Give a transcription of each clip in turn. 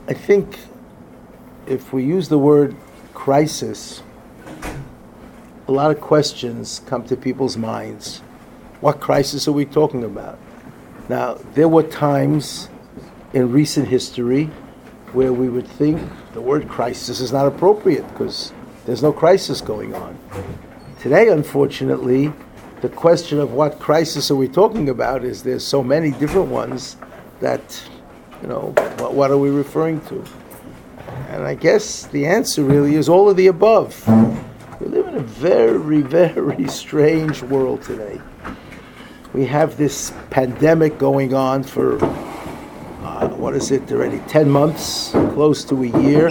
I think if we use the word crisis, a lot of questions come to people's minds. What crisis are we talking about? Now, there were times in recent history where we would think the word crisis is not appropriate because there's no crisis going on. Today, unfortunately, the question of what crisis are we talking about is there's so many different ones that, what are we referring to? And I guess the answer really is all of the above. We live in a very, very strange world today. We have this pandemic going on for, already 10 months, close to a year.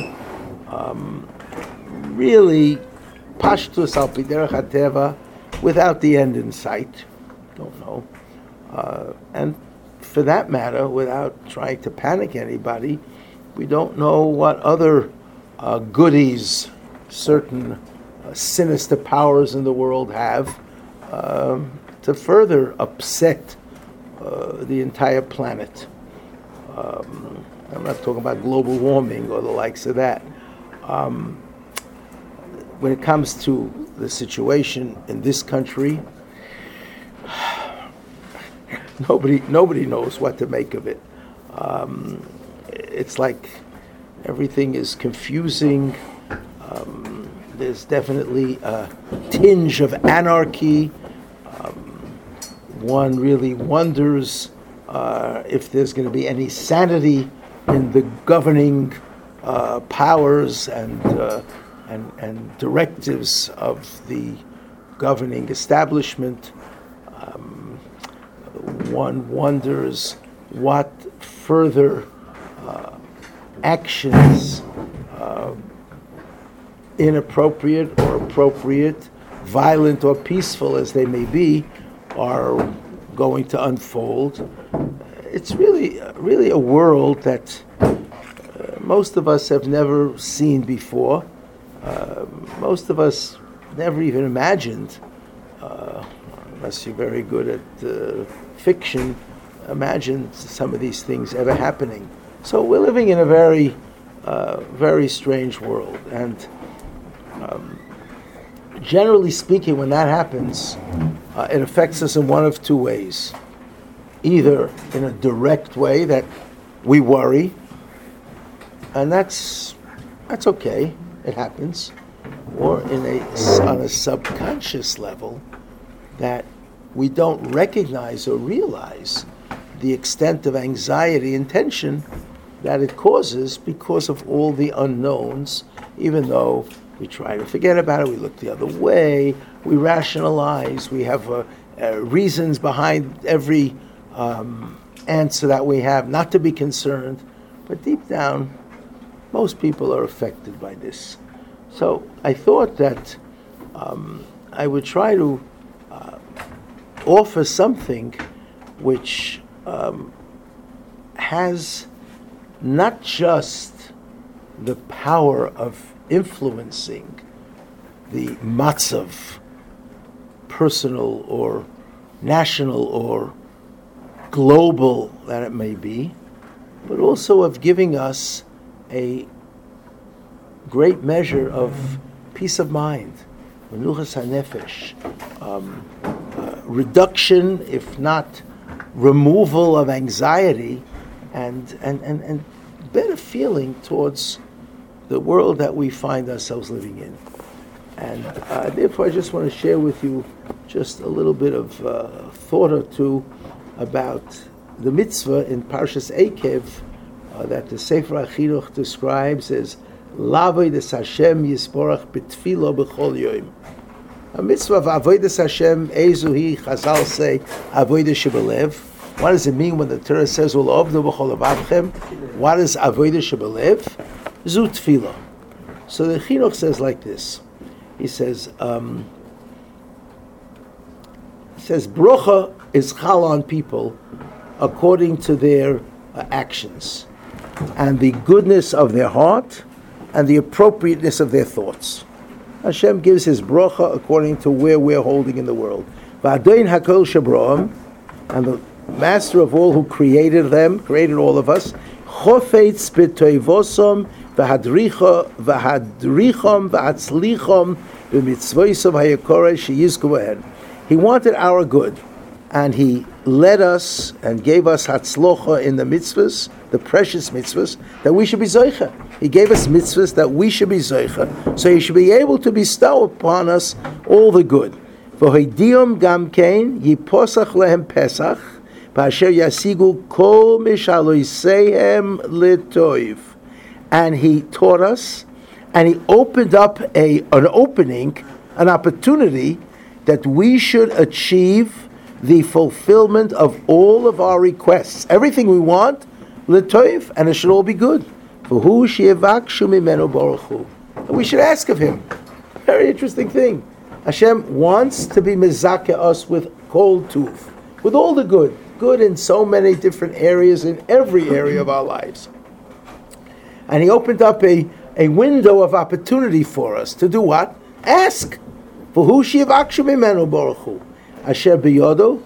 Really, pashtus al pi derech hateva, without the end in sight. Don't know. And for that matter, without trying to panic anybody, we don't know what other goodies certain sinister powers in the world have to further upset the entire planet. I'm not talking about global warming or the likes of that. When it comes to the situation in this country, nobody knows what to make of it. It's like everything is confusing. There's definitely a tinge of anarchy. One really wonders if there's going to be any sanity in the governing powers and directives of the governing establishment. One wonders what further actions, inappropriate or appropriate, violent or peaceful as they may be, are going to unfold. It's really a world that most of us have never seen before. Most of us never even imagined, unless you're very good at fiction, imagined some of these things ever happening. So we're living in a very, very strange world. And generally speaking, when that happens, it affects us in one of two ways. Either in a direct way that we worry, and that's okay, it happens, or on a subconscious level that we don't recognize or realize the extent of anxiety and tension that it causes because of all the unknowns, even though we try to forget about it, we look the other way, we rationalize, we have reasons behind every answer that we have not to be concerned, but deep down, most people are affected by this. So I thought that I would try to offer something which has not just the power of influencing the matzav, personal or national or global that it may be, but also of giving us a great measure of peace of mind, menuchas hanefesh, reduction, if not removal of anxiety, and better feeling towards the world that we find ourselves living in. And therefore I just want to share with you just a little bit of thought or two about the mitzvah in Parshas Eikev that the Sefer HaChinuch describes as L'avodas Hashem Yisborach B'tfilo B'chol Yom. A mitzvah of Avodas Hashem, Ezuhi, Chazal say, Avodah Shebelev. What does it mean when the Torah says, U'lovnu b'chol avavchem? What is Avodah Shebelev? Zu Tfilo. So the Chinuch says like this. He says, Brocha is chal on people according to their actions, and the goodness of their heart, and the appropriateness of their thoughts. Hashem gives His brocha according to where we're holding in the world. V'adoin hakol shebraim, and the Master of all who created them, created all of us, Chofetz b'toivosom v'hadrichom v'atzlichom b'mitzvoisom hayakore sheyizku b'hen. He wanted our good, and He led us and gave us hatzlocha in the mitzvahs, the precious mitzvahs, that we should be zoicha. He gave us mitzvahs that we should be zoicha, so He should be able to bestow upon us all the good. V'hoidiyom gam kein yiposach lehem pesach b'asher yasigu kol mishaloisehem letoiv. And He taught us, and He opened up an opportunity that we should achieve the fulfillment of all of our requests. Everything we want, letoiv, and it should all be good. V'hu sheyevakshu mimenu baruch hu. We should ask of Him. Very interesting thing. Hashem wants to be mezakeh us with kol tuv, with all the good. Good in so many different areas, in every area of our lives. And He opened up a window of opportunity for us to do what? Ask. V'hu sheyevakshu mimenu baruch hu. Asher biyodo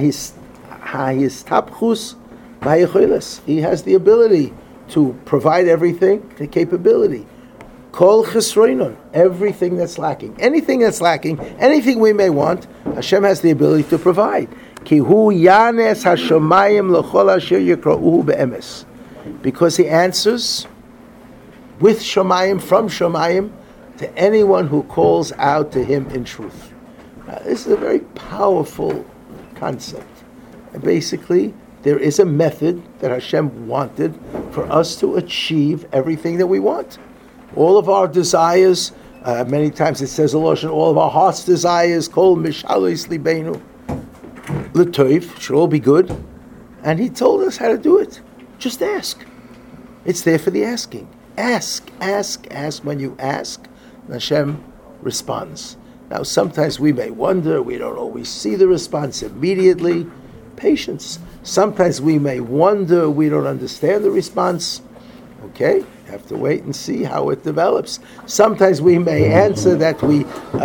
ha'histapchus v'hayicholes. He has the ability to provide everything, the capability. Kol chesroinon, everything that's lacking. Anything that's lacking, anything we may want, Hashem has the ability to provide. Ki hu yanes hashomayim l'chol asher yikra'uhu be'emes. Because He answers with shomayim, from shomayim, to anyone who calls out to Him in truth. This is a very powerful concept. And basically, there is a method that Hashem wanted for us to achieve everything that we want. All of our desires, many times it says all of our heart's desires, kol mishalois libeinu, l'toiv, should all be good. And He told us how to do it. Just ask. It's there for the asking. Ask. When you ask, Hashem responds. Now, sometimes we may wonder, we don't always see the response immediately. Patience. Sometimes we may wonder, we don't understand the response. Okay, have to wait and see how it develops. Sometimes we may answer that we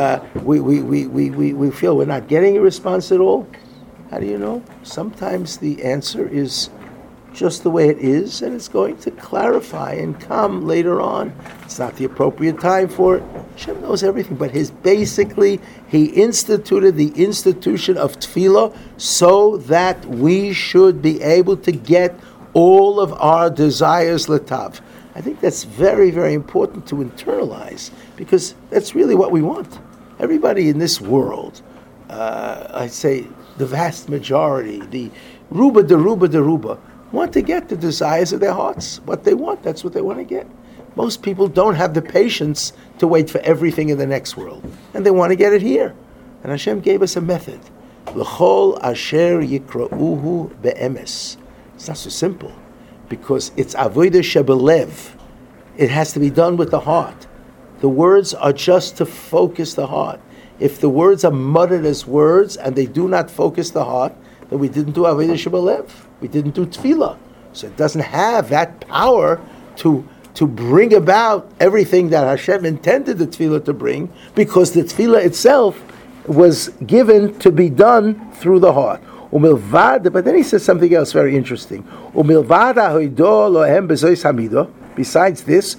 feel we're not getting a response at all. How do you know? Sometimes the answer is just the way it is, and it's going to clarify and come later on. It's not the appropriate time for it. Hashem knows everything, but He instituted the institution of tefillah so that we should be able to get all of our desires letav. I think that's very, very important to internalize, because that's really what we want. Everybody in this world, I'd say the vast majority, the ruba, want to get the desires of their hearts. What they want, that's what they want to get. Most people don't have the patience to wait for everything in the next world, and they want to get it here. And Hashem gave us a method. L'chol asher yikra'uhu be'emes. It's not so simple, because it's avodah shebelev. It has to be done with the heart. The words are just to focus the heart. If the words are muttered as words and they do not focus the heart, then we didn't do avodah shebelev. We didn't do tefillah. So it doesn't have that power to bring about everything that Hashem intended the tefillah to bring, because the tefillah itself was given to be done through the heart. But then he says something else very interesting. Besides this,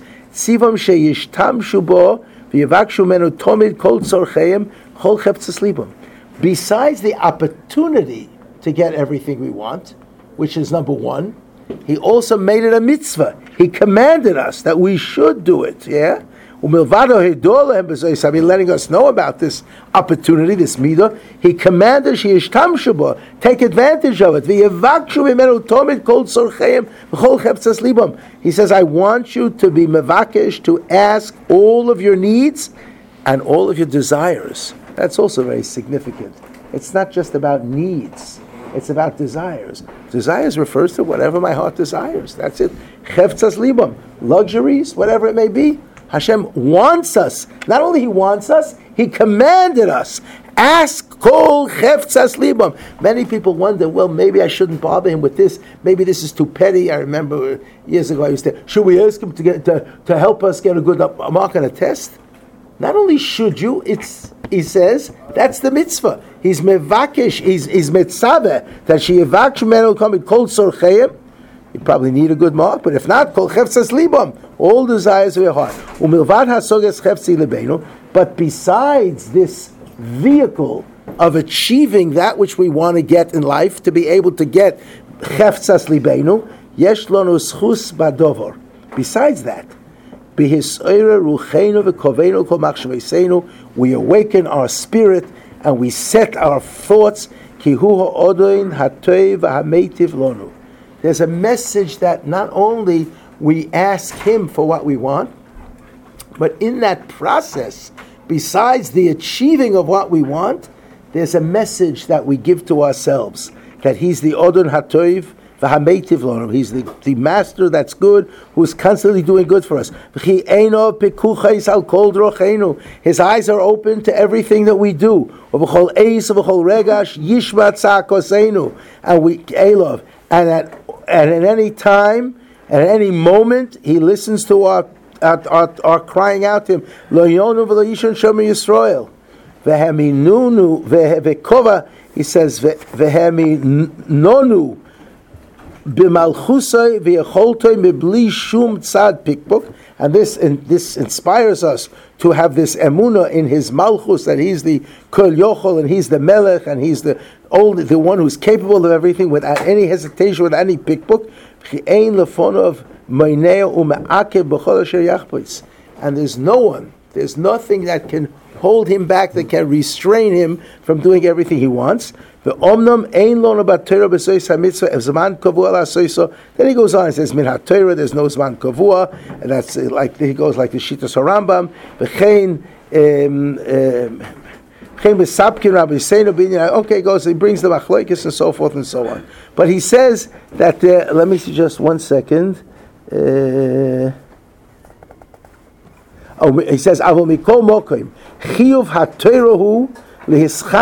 besides the opportunity to get everything we want, which is number one, He also made it a mitzvah. He commanded us that we should do it. Yeah? Letting us know about this opportunity, this midah. He commanded, take advantage of it. He says, I want you to be mevakesh, to ask all of your needs and all of your desires. That's also very significant. It's not just about needs. It's about desires. Desires refers to whatever my heart desires. That's it. Cheftzas libam. Luxuries, whatever it may be. Hashem wants us. Not only He wants us, He commanded us. Ask kol cheftzas libam. Many people wonder, well, maybe I shouldn't bother Him with this. Maybe this is too petty. I remember years ago I used to, should we ask Him to help us get a good mark on a test? Not only should you, He says, that's the mitzvah. He's mevakesh, he's mitzaveh, that she yevakshu menu come with kol sorcheim, You probably need a good mark, but if not, kol cheftzas libam, all desires of your heart. Umilvad hasoges chefzi libenu. But besides this vehicle of achieving that which we want to get in life, to be able to get cheftzas libenu, yesh lanu schus badover. Besides that, we awaken our spirit and we set our thoughts. There's a message that not only we ask Him for what we want, but in that process, besides the achieving of what we want, there's a message that we give to ourselves, that He's the Odon HaToiv, He's the master that's good, who's constantly doing good for us. His eyes are open to everything that we do. And at any time, at any moment, He listens to our crying out to Him. He says, B'malchusay v'yecholtoy mibli shum tzad pikbuk, and this inspires us to have this emuna in His malchus, that He's the kol yochol and He's the melech and He's the one who's capable of everything without any hesitation, without any pikbuk. Ein lefonov meineo umeakev b'chol asher yachpoitz, and there's nothing that can hold Him back, that can restrain Him from doing everything He wants. Then he goes on and says, Min HaTorah, there's no Zman Kavua, and that's like, he goes like the Shittas HaRambam, okay, he goes, he brings the Machlokes and so forth and so on. But he says that, let me see just 1 second. He says, Avol mikol mokim, chiyuv HaTorah to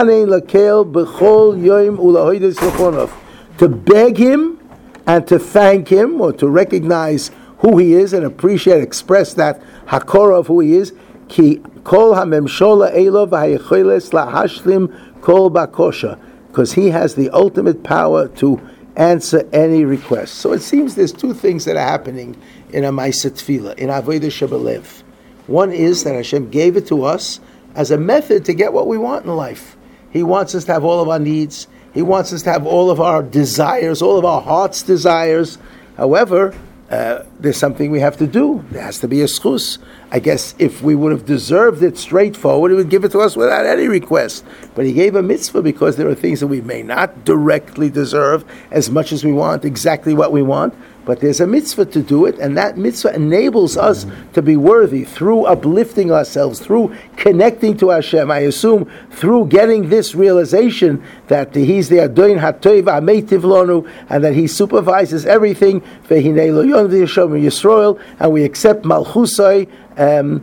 beg Him and to thank Him, or to recognize who He is and appreciate, express that hakora of who He is. Ki kol hamemshola elov v'hayecholes lahashlim kol bakosha, because He has the ultimate power to answer any request. So it seems there's two things that are happening in a Ma'aseh Tefillah, in Avodah Shebelev. One is that Hashem gave it to us as a method to get what we want in life. He wants us to have all of our needs. He wants us to have all of our desires, all of our heart's desires. However, there's something we have to do. There has to be a schus. I guess if we would have deserved it straightforward, He would give it to us without any request. But He gave a mitzvah because there are things that we may not directly deserve as much as we want, exactly what we want. But there's a mitzvah to do it, and that mitzvah enables us to be worthy through uplifting ourselves, through connecting to Hashem. I assume through getting this realization that He's the Adon HaToiv HaMeitiv Lonu, and that He supervises everything. Ve'hinei lo yonvi Yisrael Yisrael, and we accept Malchusai, and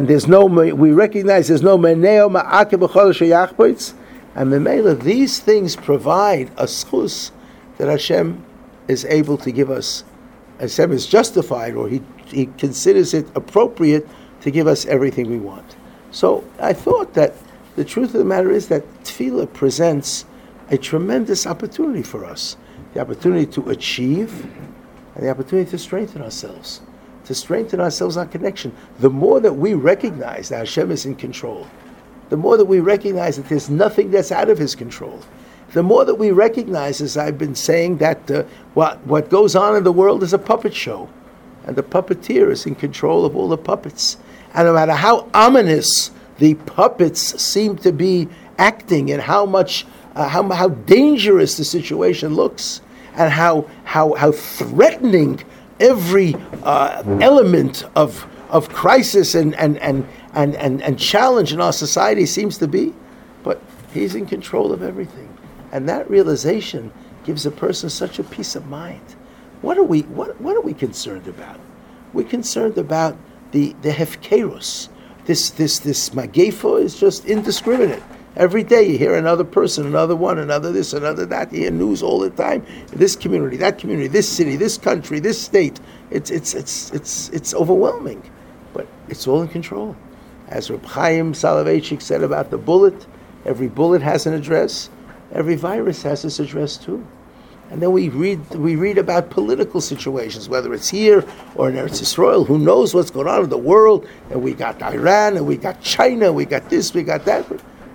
we recognize there's no meneo ma'akev b'chol sheyachpoitz, and memela, these things provide a schus that Hashem is able to give us. Hashem is justified, or he considers it appropriate to give us everything we want. So I thought that the truth of the matter is that Tefillah presents a tremendous opportunity for us. The opportunity to achieve, and the opportunity to strengthen ourselves. To strengthen ourselves in our connection. The more that we recognize that Hashem is in control, the more that we recognize that there's nothing that's out of His control, the more that we recognize, as I've been saying, that what goes on in the world is a puppet show, and the puppeteer is in control of all the puppets. And no matter how ominous the puppets seem to be acting, and how dangerous the situation looks, and how threatening every element of crisis and challenge in our society seems to be, but He's in control of everything. And that realization gives a person such a peace of mind. What are we concerned about? We're concerned about the hefkerus. This magefa is just indiscriminate. Every day you hear another person, another one, another this, another that. You hear news all the time. This community, that community, this city, this country, this state. It's overwhelming, but it's all in control. As Reb Chaim Soloveitchik said about the bullet, every bullet has an address. Every virus has its address too. And then we read about political situations, whether it's here or in Eretz Yisrael. Who knows what's going on in the world? And we got Iran, and we got China, we got this, we got that.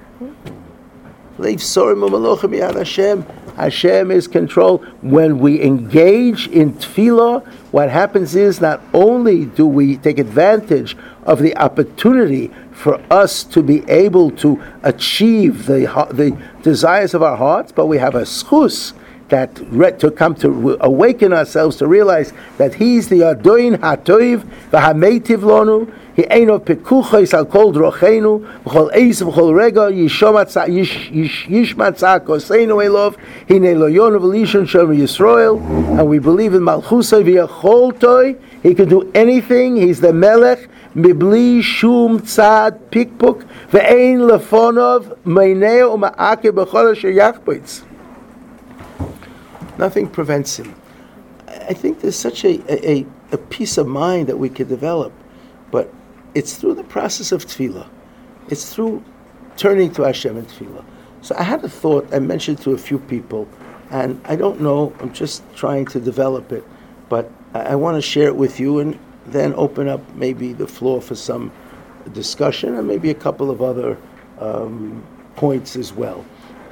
Hashem is control. When we engage in tefillah, what happens is not only do we take advantage of the opportunity for us to be able to achieve the desires of our hearts, but we have a schus that to come to awaken ourselves to realize that He's the Adoin HaToiv v'Hameitiv Lonu. He eino pekuchos al kol drochenu v'chol eis v'chol rega yishmat tza'akoseinu elov hine lo yonu v'lishon shem Yisrael. And we believe in Malchusay v'yacholtoi. He can do anything. He's the Melech mibli shum tzad pikpuk ve'ein lefonov meineo u'ma'ake b'chol asher yachbitz. Nothing prevents him. I think there's such a peace of mind that we could develop, but it's through the process of tefillah. It's through turning to Hashem in tefillah. So I had a thought, I mentioned to a few people, and I don't know, I'm just trying to develop it, but I want to share it with you and then open up maybe the floor for some discussion and maybe a couple of other points as well.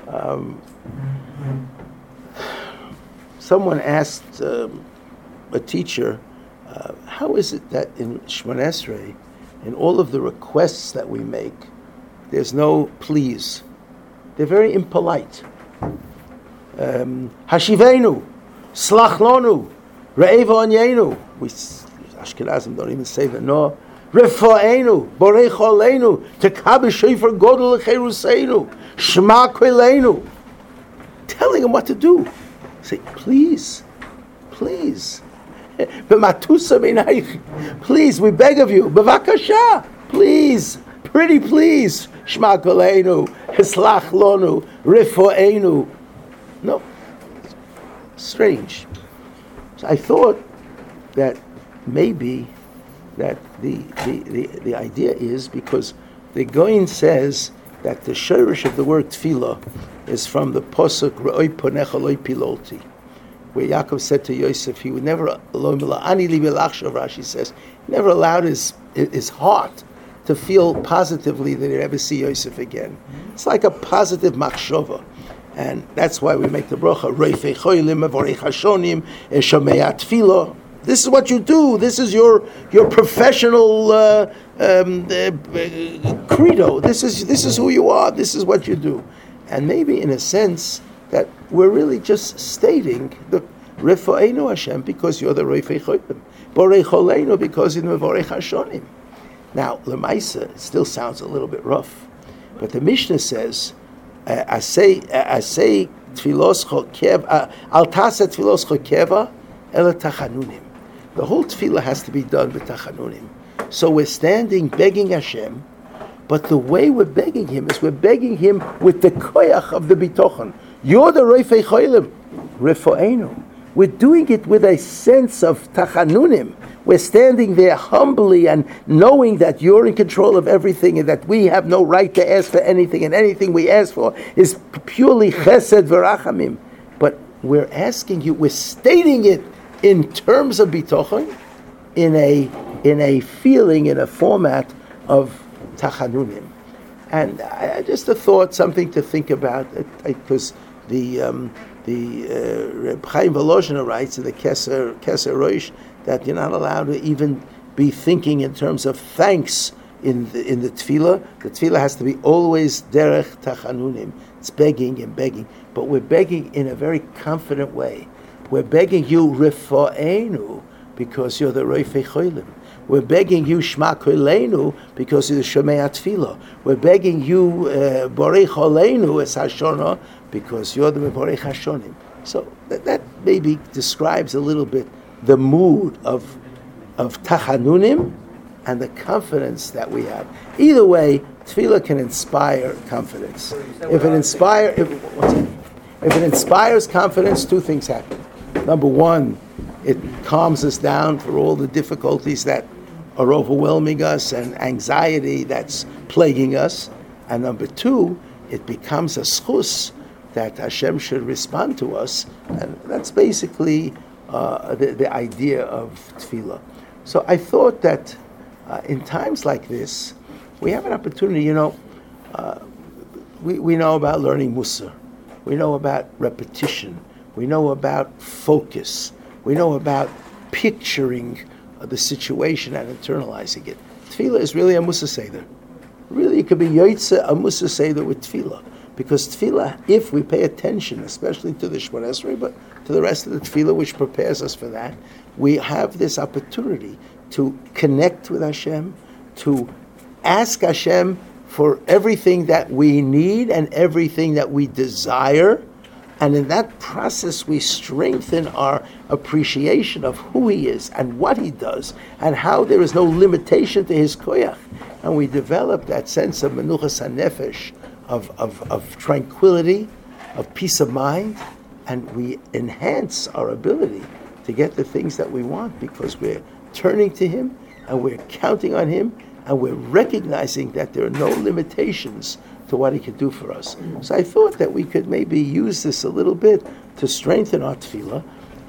Someone asked a teacher, how is it that in Shemona Esrei, in all of the requests that we make, there's no please? They're very impolite. Hashivenu, slach lonu, re'eva onyenu. We Ashkenazim don't even say the no. Refo'enu, borei cholenu, tekabe shofar godol lecheruseinu, shema koleinu. Telling them what to do. Say, please. Please, we beg of you. Bevakasha, please, pretty please. Shema koleinu, hislach lonu, rifo'enu. No, strange. So I thought that maybe that the idea is because the Goin says that the shorish of the word tefillah is from the posuk Re'oi ponecha lo pilolti, where Yaakov said to Yosef, he would never, Rashi says, never allowed his heart to feel positively that he'd ever see Yosef again. It's like a positive machshava. And that's why we make the bracha, Reifei cholim, Mevorei hashonim, Shomei tefillah. This is what you do. This is your professional credo. This is who you are. This is what you do. And maybe in a sense that we're really just stating the Refo'enu Hashem because you're the Reifei Cholim, Borei Choleinu because you're the Mevorei Hashonim. Now, Lemaisa, it still sounds a little bit rough, but the Mishnah says, "Asay tfilos chokeva al tasa tfilos chokeva ela tachanunim." The whole tefillah has to be done with tachanunim. So we're standing begging Hashem. But the way we're begging Him is we're begging Him with the koyach of the bitochen. You're the Reifei Cholim, Refo'enu. We're doing it with a sense of tachanunim. We're standing there humbly and knowing that you're in control of everything and that we have no right to ask for anything, and anything we ask for is purely chesed v'rachamim. But we're asking you, we're stating it in terms of bitochen, in a feeling, in a format of tachanunim. And I just a thought, something to think about, because the Reb Chaim Volozhiner writes in the Keser Rosh that you're not allowed to even be thinking in terms of thanks in the tefillah. The tefillah has to be always derech tachanunim. It's begging and begging, but we're begging in a very confident way. We're begging you refo'enu because you're the Reifei Cholim. We're begging you Shema Koleinu because you're the Shomei Tefillah. We're begging you Borei Choleinu es Hashona because you're the Borei Hashonim. So that maybe describes a little bit the mood of tachanunim and the confidence that we have. Either way, tefillah can inspire confidence. If it inspires confidence, two things happen. Number one, it calms us down for all the difficulties that are overwhelming us and anxiety that's plaguing us. And number two, it becomes a schus that Hashem should respond to us, and that's basically the idea of tefillah. So I thought that in times like this, we have an opportunity. We know about learning Mussar, we know about repetition, we know about focus, we know about picturing the situation and internalizing it. Tefillah is really a Mussar Seder. Really, it could be Yoitze, a Mussar Seder with Tefillah. Because Tefillah, if we pay attention, especially to the Shemona Esrei, but to the rest of the Tefillah, which prepares us for that, we have this opportunity to connect with Hashem, to ask Hashem for everything that we need and everything that we desire. And in that process, we strengthen our appreciation of who He is and what He does and how there is no limitation to His koyach. And we develop that sense of menuchas hanefesh, of tranquility, of peace of mind, and we enhance our ability to get the things that we want because we're turning to Him and we're counting on Him and we're recognizing that there are no limitations to what He can do for us. So I thought that we could maybe use this a little bit to strengthen our tefillah.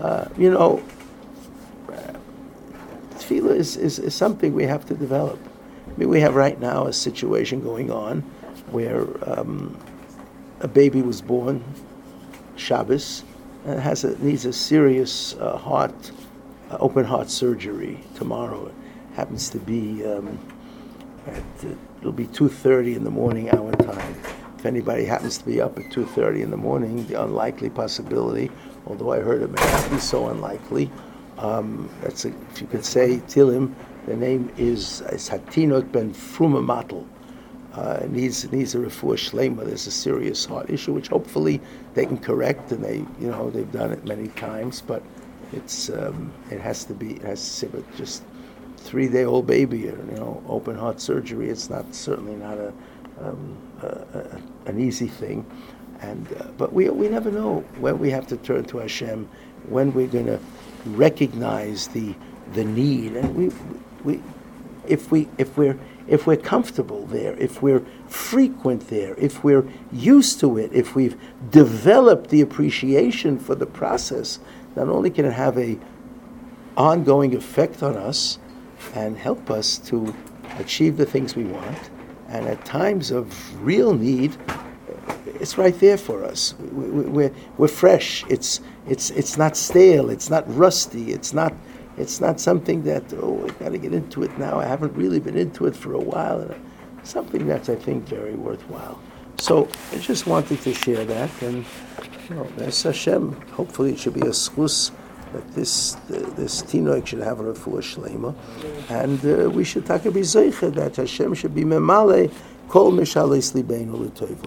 Tefillah is something we have to develop. I mean, we have right now a situation going on where a baby was born Shabbos and needs a serious open heart surgery tomorrow. It happens to be it'll be 2:30 in the morning our time. If anybody happens to be up at 2:30 in the morning, the unlikely possibility, although I heard it may not be so unlikely, if you could say Tilim, the name is Hatinot ben Fruma Matl. Needs a refuah shlema. There's a serious heart issue, which hopefully they can correct, and they've done it many times. But it has to say, but just 3-day-old baby, open heart surgery. It's certainly not an easy thing, but we never know when we have to turn to Hashem, when we're going to recognize the need, and if we're comfortable there, if we're frequent there, if we're used to it, if we've developed the appreciation for the process, not only can it have a ongoing effect on us and help us to achieve the things we want, and at times of real need, it's right there for us. We're fresh. It's not stale. It's not rusty. It's not something that, I've got to get into it now. I haven't really been into it for a while. Something that's, I think, very worthwhile. So I just wanted to share that. And, as Hashem, hopefully it should be a schus that this tinoik should have a refuah shlema. And we should take a bizoicha that Hashem should be memale kol mishalis libeinu l'toivo.